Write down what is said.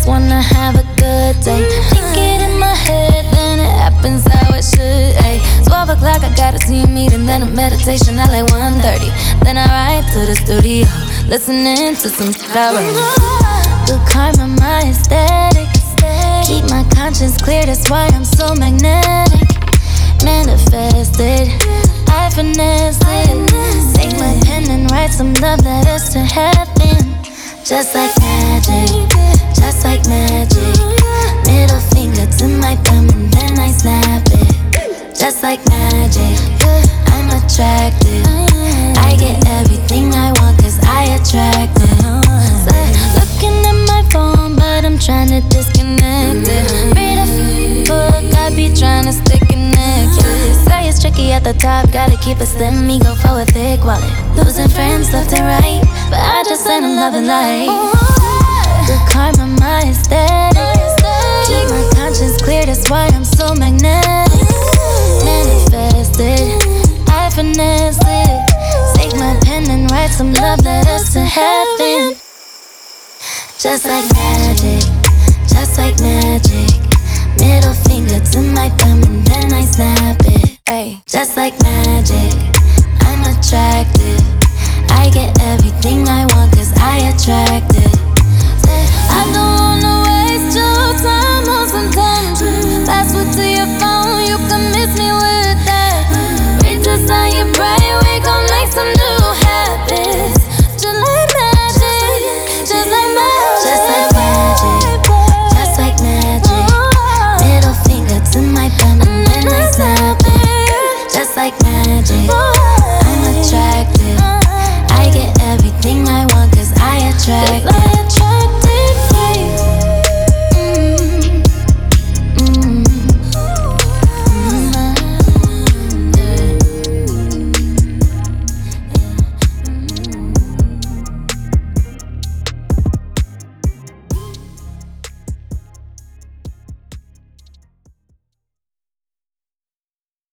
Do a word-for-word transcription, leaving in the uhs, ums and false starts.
just wanna have a good day. Think it in my head, then it happens how it should. Ay, twelve o'clock, I got a team meeting, then a meditation at like one thirty. Then I ride to the studio, listening to some shit I wrote. Good karma, my aesthetic. Keep my conscience clear, that's why I'm so magnetic. Manifested, I finesse it. Take my pen and write some love letters to heaven. Just like magic, just like magic. Middle finger to my thumb and then I snap it. Just like magic, I'm attracted. I get everything I want cause I attract it. So, looking at my phone but I'm trying to disconnect it. Read a book, I be trying to stay connected. Say it's tricky at the top, gotta keep it slim, me go for a thick wallet. Losing friends left and right, but I just let them love and light. Good karma, my aesthetic. Keep my conscience clear, that's why I'm so magnetic. Manifested, I finesse it. Take my pen and write some love letters to heaven. Just like magic, just like magic. Middle finger to my thumb and then I snap it. Ay, just like magic, I'm attracted. I get everything I want cause I attract